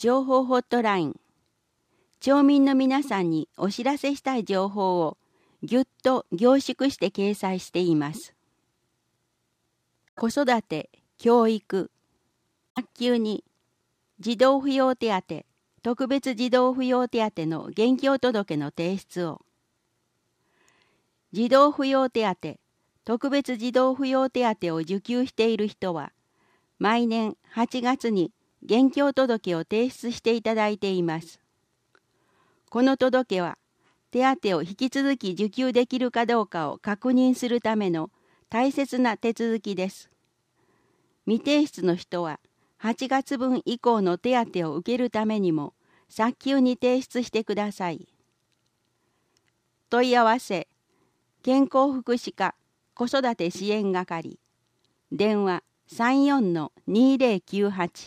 情報ホットライン。町民の皆さんにお知らせしたい情報をぎゅっと凝縮して掲載しています。子育て、教育、学級に児童扶養手当、特別児童扶養手当の現況届の提出を。児童扶養手当、特別児童扶養手当を受給している人は、毎年8月に現況届を提出していただいています。この届は、手当を引き続き受給できるかどうかを確認するための大切な手続きです。未提出の人は、8月分以降の手当を受けるためにも、早急に提出してください。問い合わせ、健康福祉課子育て支援係、電話34-2098。ま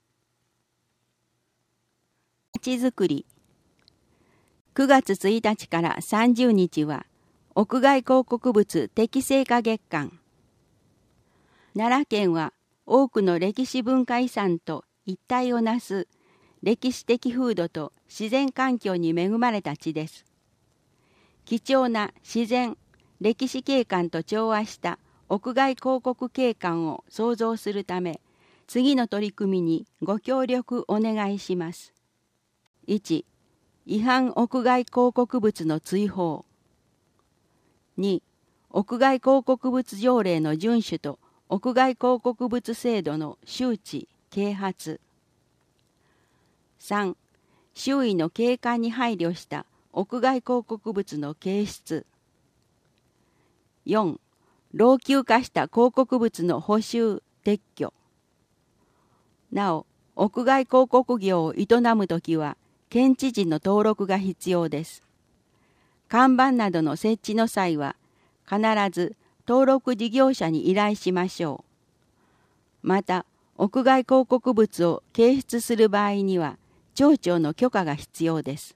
ちづくり。9月1日から30日は、屋外広告物適正化月間。奈良県は多くの歴史文化遺産と一体をなす歴史的風土と自然環境に恵まれた地です。貴重な自然、歴史景観と調和した屋外広告景観を創造するため、次の取り組みにご協力お願いします。1、違反屋外広告物の追放。2、屋外広告物条例の遵守と屋外広告物制度の周知・啓発。3、周囲の景観に配慮した屋外広告物の掲出。4、老朽化した広告物の補修・撤去。なお、屋外広告業を営むときは、県知事の登録が必要です。看板などの設置の際は、必ず登録事業者に依頼しましょう。また、屋外広告物を掲出する場合には、町長の許可が必要です。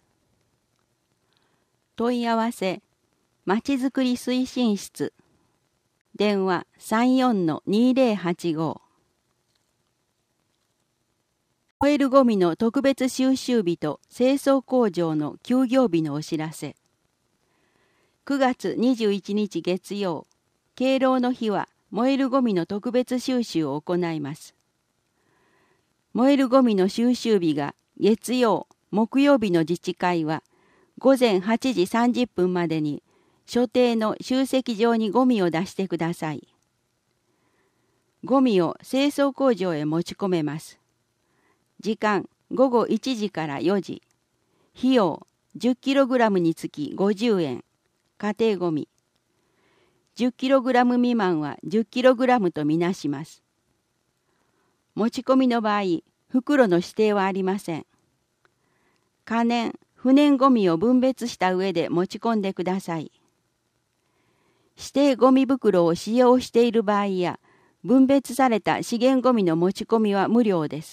問い合わせ、まちづくり推進室、電話34-2085。燃えるゴミの特別収集日と清掃工場の休業日のお知らせ。9月21日月曜、敬老の日は燃えるゴミの特別収集を行います。燃えるゴミの収集日が月曜、木曜日の自治会は午前8時30分までに所定の集積場にゴミを出してください。ゴミを清掃工場へ持ち込めます。時間午後1時から4時。費用 10kg につき50円。家庭ゴミ。10kg 未満は 10kg とみなします。持ち込みの場合、袋の指定はありません。可燃・不燃ゴミを分別した上で持ち込んでください。指定ゴミ袋を使用している場合や、分別された資源ゴミの持ち込みは無料です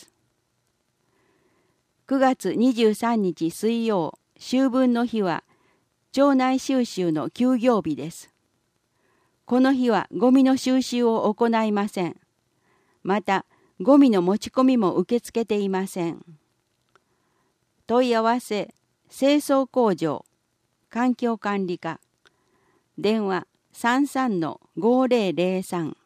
。9月23日水曜、秋分の日は、町内収集の休業日です。この日はゴミの収集を行いません。また、ゴミの持ち込みも受け付けていません。問い合わせ、清掃工場、環境管理課、電話33-5003。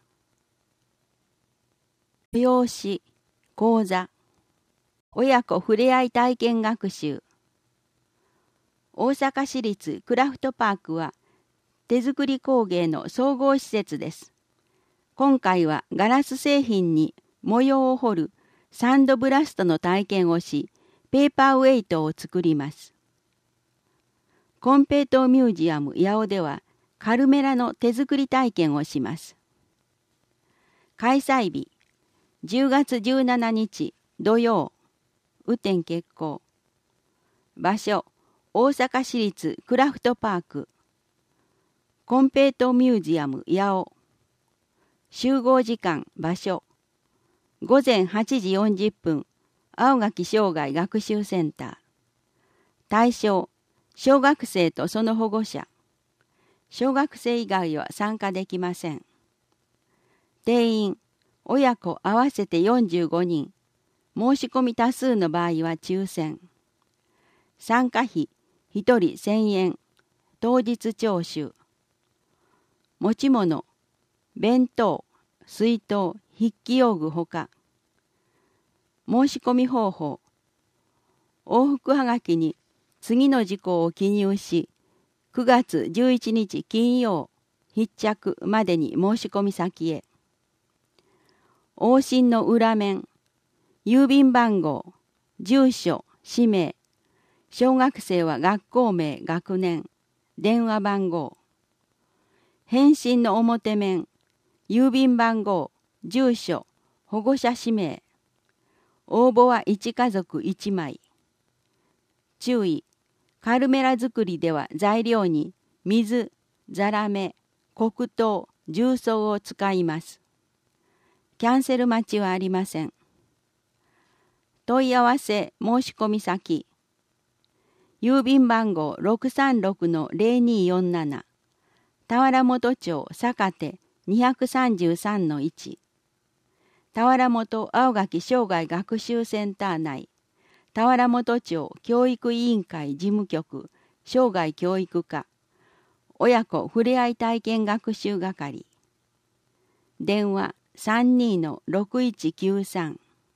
催し、講座、親子ふれあい体験学習。大阪市立クラフトパークは手作り工芸の総合施設です。今回はガラス製品に模様を彫るサンドブラストの体験をし、ペーパーウェイトを作ります。コンペイトーミュージアム八尾ではカルメラの手作り体験をします。開催日、10月17日土曜、雨天決行。場所、大阪市立クラフトパーク。コンペイトーミュージアム八尾。集合時間、場所。午前8時40分、青垣生涯学習センター。対象、小学生とその保護者。小学生以外は参加できません。定員、親子合わせて45人。 申し込み多数の場合は抽選。参加費1人1000円、当日徴収。持ち物、弁当、水筒、筆記用具ほか。申し込み方法。往復はがきに次の事項を記入し、9月11日金曜必着までに申し込み先へ。往診の裏面、郵便番号、住所、氏名、小学生は学校名、学年、電話番号。返信の表面、郵便番号、住所、保護者氏名。応募は1家族1枚。注意、カルメラ作りでは材料に水、ザラメ、黒糖、重曹を使います。キャンセル待ちはありません。問い合わせ申し込み先。郵便番号 636-0247 田原本町坂手 233-1 田原本青垣生涯学習センター内田原本町教育委員会事務局生涯教育課親子ふれあい体験学習係電話 32-6193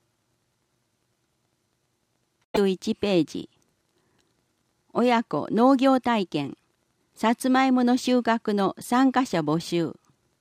11ページ親子農業体験さつまいもの収穫の参加者募集。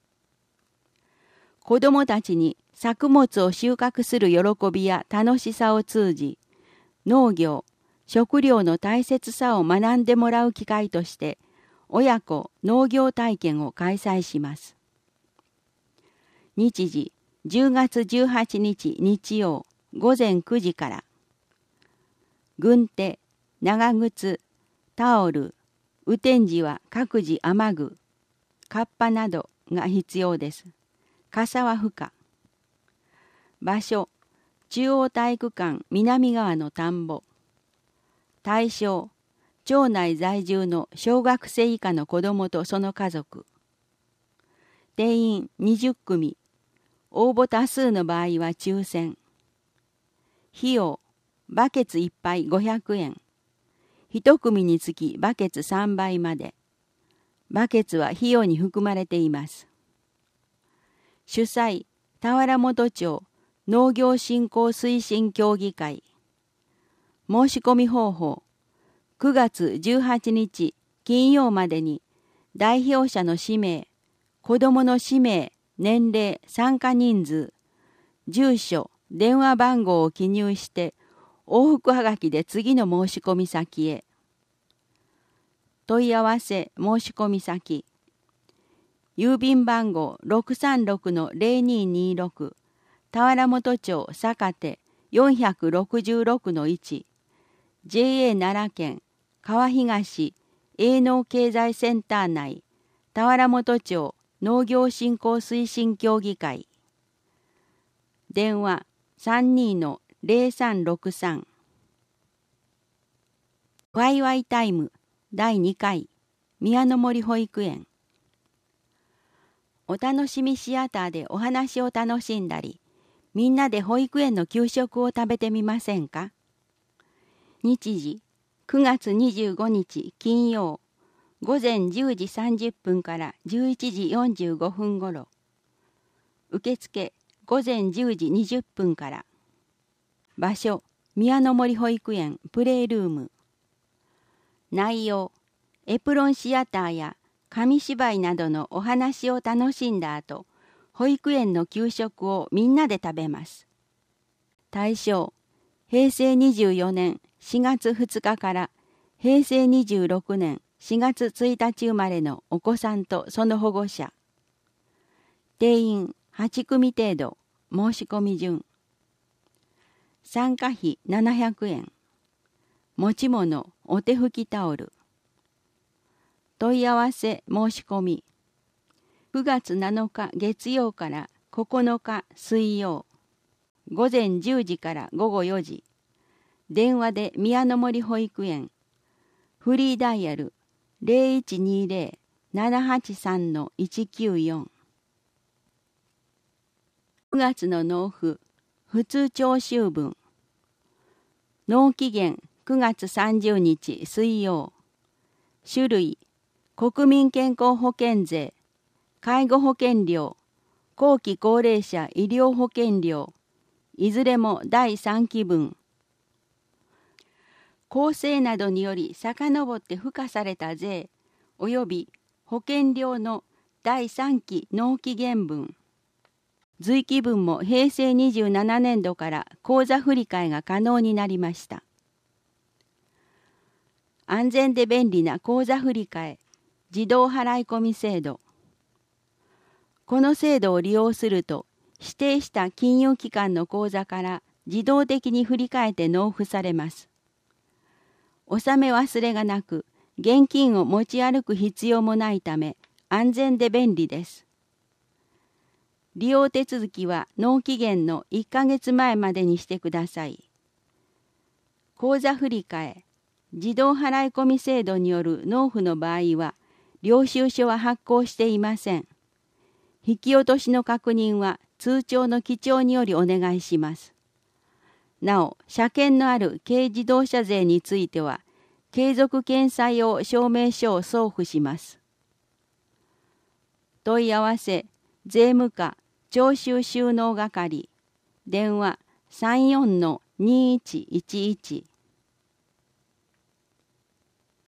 子どもたちに作物を収穫する喜びや楽しさを通じ、農業、食料の大切さを学んでもらう機会として、親子農業体験を開催します。日時、10月18日日曜午前9時から。軍手、長靴、タオル、雨天時は各自雨具、カッパなどが必要です。傘は不可。場所、中央体育館南側の田んぼ。対象、町内在住の小学生以下の子どもとその家族。定員20組。応募多数の場合は抽選。費用、バケツ1杯500円。1組につきバケツ3杯まで。バケツは費用に含まれています。主催、田原本町農業振興推進協議会。申し込み方法、9月18日金曜までに代表者の氏名、子どもの氏名、年齢、参加人数、住所、電話番号を記入して往復はがきで次の申し込み先へ。問い合わせ申し込み先。郵便番号 636-0226 田原本町坂手 466-1 JA 奈良県川東営農経済センター内田原本町農業振興推進協議会電話 32-0363 ワイワイタイム第2回宮の森保育園。お楽しみシアターでお話を楽しんだり、みんなで保育園の給食を食べてみませんか？日時9月25日金曜午前10時30分から11時45分ごろ。受付午前10時20分から。場所宮の森保育園プレイルーム。内容エプロンシアターや紙芝居などのお話を楽しんだ後、保育園の給食をみんなで食べます。対象、平成24年4月2日から平成26年4月1日生まれのお子さんとその保護者。定員8組程度、申し込み順。参加費700円。持ち物、お手拭きタオル。問い合わせ申し込み。9月7日月曜から9日水曜。午前10時から午後4時。電話で宮の森保育園。フリーダイヤル 0120-783-194。9月の納付。普通徴収分。 納期限9月30日水曜。種類、国民健康保険税、介護保険料、後期高齢者医療保険料、いずれも第3期分。公正などにより遡って付加された税、及び保険料の第3期納期限分。随期分も平成27年度から口座振替が可能になりました。安全で便利な口座振替、自動払い込み制度。この制度を利用すると、指定した金融機関の口座から自動的に振り替えて納付されます。納め忘れがなく、現金を持ち歩く必要もないため、安全で便利です。利用手続きは納期限の1ヶ月前までにしてください。口座振替、自動払い込み制度による納付の場合は、領収書は発行していません。引き落としの確認は通帳の記帳によりお願いします。なお、車検のある軽自動車税については、継続検査用証明書を送付します。問い合わせ、税務課、徴収収納係、電話 34-2111